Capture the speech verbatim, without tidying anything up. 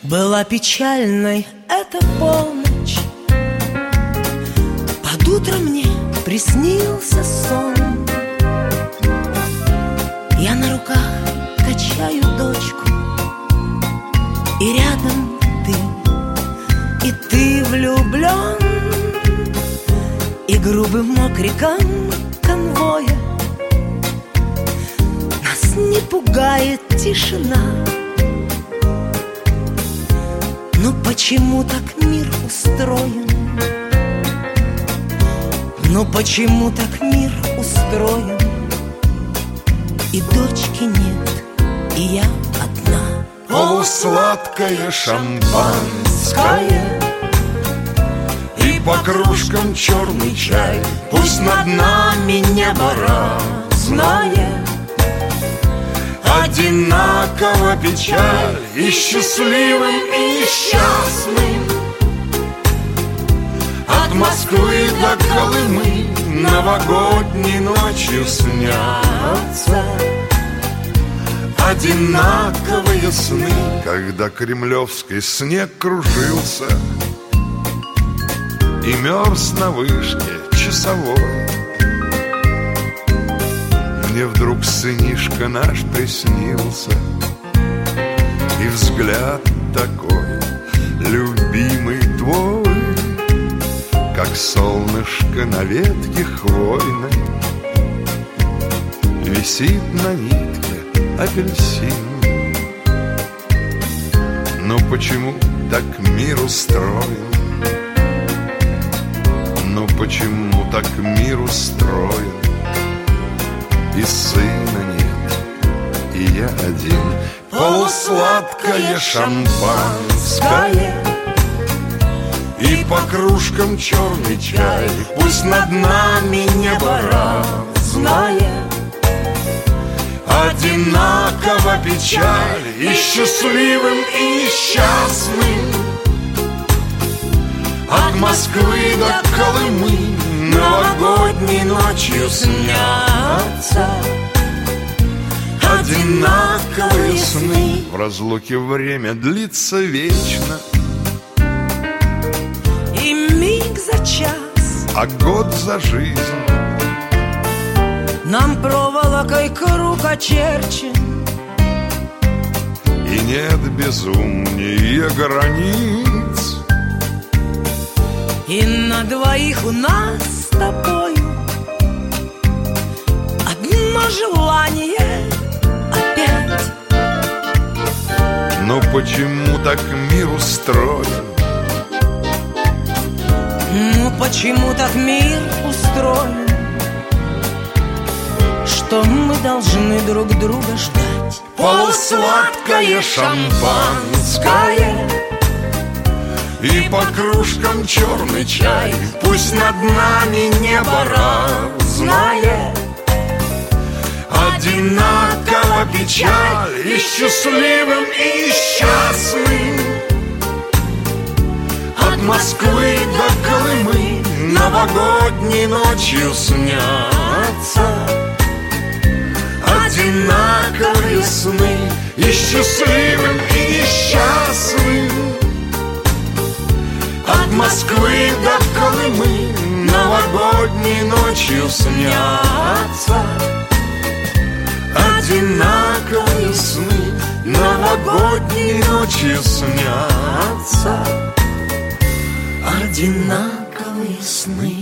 Была печальной эта полночь, под утро мне приснился сон. Я на руках качаю дочку, и рядом ты, и ты влюблен. И грубым окриком конвоя нас не пугает тишина. Но почему так мир устроен? Но почему так мир устроен? И дочки нет, и я одна. Полусладкое шампанское и по кружкам черный чай. Пусть над нами небо разное, одинаково печаль и счастливым, и несчастным. От Москвы до Колымы новогодней ночью снятся одинаковые сны. Когда кремлевский снег кружился и мерз на вышке часовой, мне вдруг сынишка наш приснился, и взгляд такой любимый твой, как солнышко на ветке хвойной, висит на нитке апельсин. Но почему так мир устроен? Но почему так мир устроен? И сына нет, и я один. Полусладкое шампанское и по кружкам черный чай. Пусть над нами небо разное, одинаково печаль и счастливым, и несчастным. От Москвы до Колымы новогодней ночью снятся одинаковые сны. В разлуке время длится вечно, и миг за час, а год за жизнь. Нам проволокой круг очерчен, и нет безумнее границ. И на двоих у нас с тобою одно желание опять. Но почему так мир устроен? Ну почему так мир устроен, что мы должны друг друга ждать? Полусладкое шампанское и по кружкам черный чай. Пусть над нами небо разное, одинаково печаль и счастливым, и несчастным. От Москвы до Колымы новогодней ночью снятся одинаковые сны. И счастливым, и несчастным. От Москвы до Колымы новогодней ночью снятся одинаковые сны. Новогодней ночью снятся одинаковые сны.